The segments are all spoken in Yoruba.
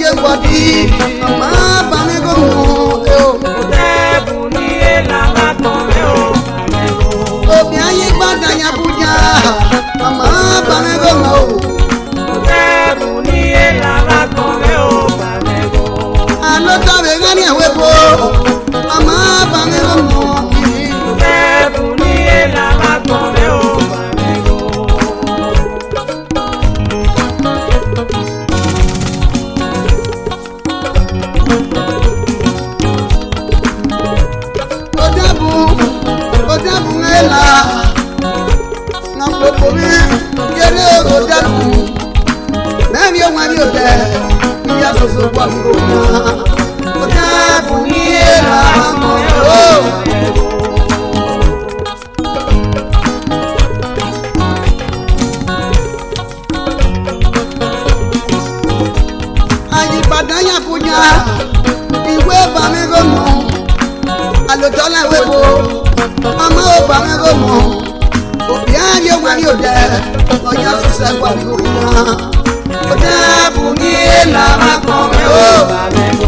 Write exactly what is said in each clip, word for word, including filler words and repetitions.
ye wadi mama bame go mo o Odebu ni ela la kome o bamego. obi aye gbada ya buja mama bame go mo Odebu ni ela la kome o bamego. alo ta be gani ewe bo mama bame go mo Odebu ni ela la kome o bamego. odabu odabu ngela na popo mi yere odabu Mami o mami o de ya so so kwa mi o odabu ni ela mo o ayi badanya kunya iwe ba mi go mo alotola we bo mama o ba mi go mo obi ari o mami o de oya so so kwa mi o odabu ni ela mo o Bamego.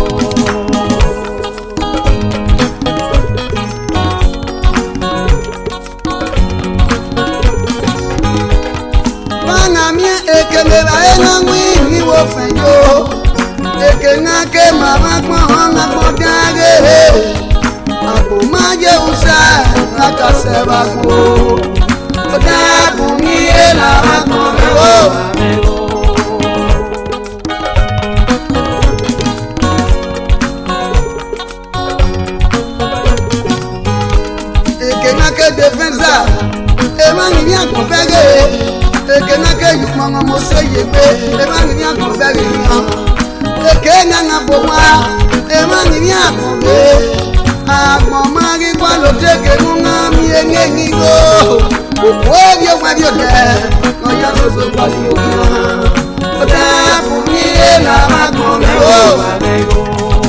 Bana mi ekele ba ena nwi ni wo fenyo ekena ke mama gbon na bodage apo maje usa na kaseba ko odabu ni ela mo o Bamego. ekena ke defensa e ma ni akon fege ekena ke yumo mo se yebe e ma ni akon fege yan ekena na bo wa e ma ni akon be agbon ma ri kwa lo teke mu na mi enge ni go o bi o wa bi o de no ya so so pa ni o o da fu ni e la ma kon me o Bamego.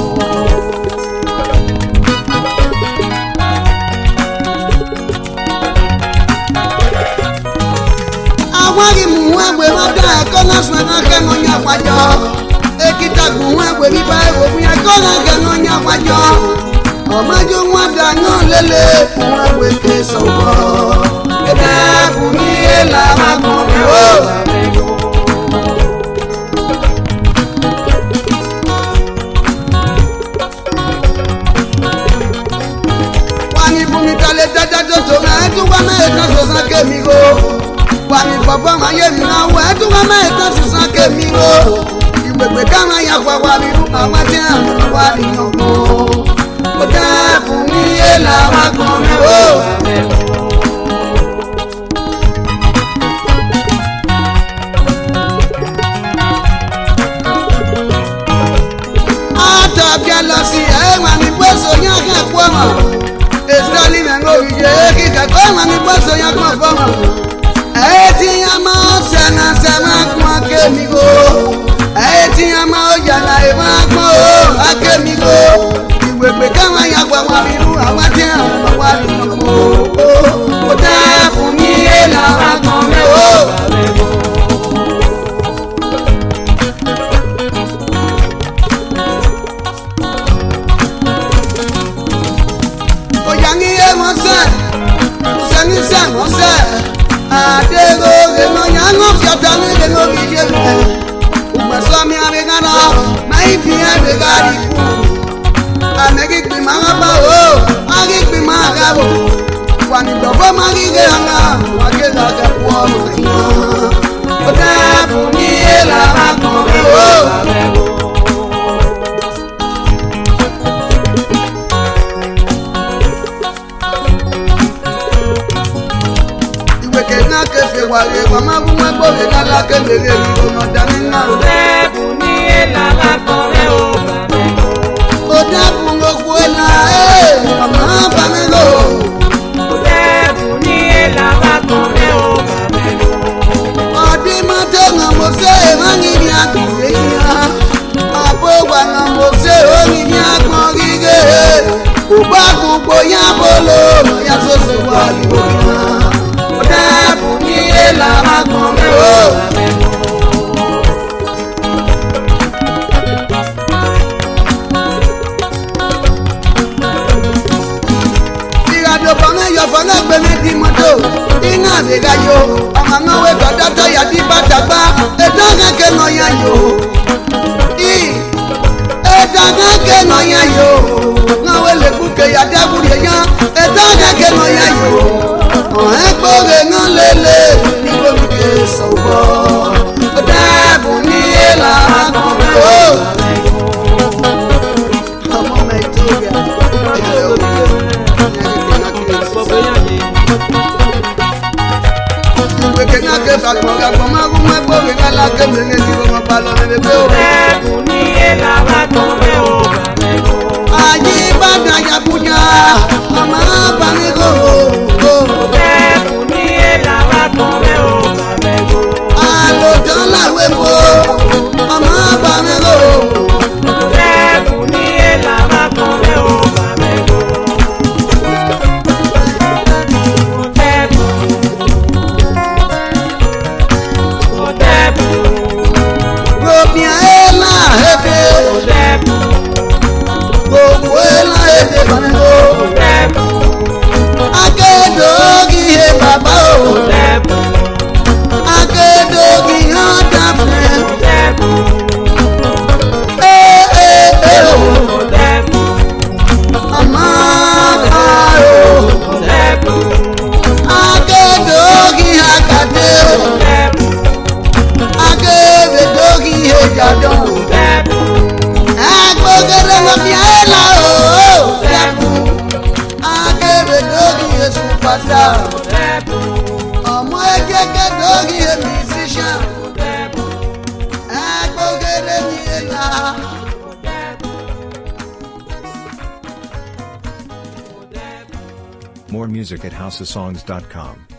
awari mu egbe ma da ko na so na ke no nya kwajo ekita gun egbe bi ba ewo bu ya ko na ke no nya kwajo o ma jo nwa da no lele fun egbe ke so bo ebe bu ni ela ma ko me o Bamego. wani bu mi kale dada to to na tu wa na e kan so san ke mi go wani baba ma ye mi na wa tu wa na e kan so san ke mi go igbegbe ka ma ya kwa wa mi ru awa ti an wa ni no go o da bu ni ela ma ko me o Bamego. ata bia lo si e ma ni poso yan ka po mo esali me ngo ye ki ka ko ma ni poso yan ko po mo e ti ya ma se na se ma ko ke mi go e ti ya ma o ya na e ma ko a ke mi go iwe pe ka ma ya gba wa mi ru awa ti an ma wa ni mo o ta fun mi e la ma ko me o Bamego. oyangi e mo se sani se mo se adego ge no yango fiota ni ge no bi je me ugba so mi ave gana mai fi ave gari amegi pi ma ba o agi pi ma ga bo kwani do bo ma gi ge anga wa ge ga ga po ma ina o da bu ni e la ma ko me o Bamego. iwe ke na ke fe wa re wa ma bu ma gbo ge na la ke le re ni o no da ni na o Odebu ni ela la kome o bamego. oda bungo kwela eh mama bamego Odebu ni ela la kome o bamego. odi mate na mo se mangi ni akure ya abo wa na mo se oni ni agbon gige o ba gbogbo ya bolo ya so so wa ni o ya oda bu ni ela ma kome o Bamego. méjì mọ́tò iná àbẹ̀gà yo ọmọ àwọn ẹ̀kọ́ dọ́tọ̀ yàtí bàtàgbà ètò kẹ̀kẹ́ náà yá yo ètò kẹ̀kẹ́ náà yá yo náà wẹ́ lè kúkẹ́ yàtí àbúrò yẹn ètò kẹ̀kẹ́ náà yá yo ọ̀hẹ́ gbọ́gẹ̀ náà lélẹ̀ ní gbòmìnkè sọ̀gbọ́ dẹ́bùn ní èlà àkọ́kọ́ ọmọ nàìjíríà ẹ̀rọ òkè gbẹ̀gẹ̀ náà ké fàgbọ̀n gàgbọ̀n máa gún mọ́ gbòòrè kálá ké mẹ́rin tí wọ́n bá lọ lẹ́lẹ́ pé ó. dẹ́bùn ní èlà àkọ́kọ́ ayé bàdà yàbújá ọmọ abàmígò. dẹ́bùn ní èlà àkọ́kọ́ àlòjọ́ làwẹ̀ wo ọmọ abàmígò. dẹ́bùn ní èlà àkọ́kọ́ akédogi he bàbá o akédogi hàn dàfẹ́ ee ee ee o ọmọ ká o akédogi àgàdé o akédogi he jàdán agbógede lọ fi ayé la o akédogi he supasa ọmọ ẹgbẹ́ kẹ́dọ́gì he musician agbógede mi he la. More music at house of songs dot com.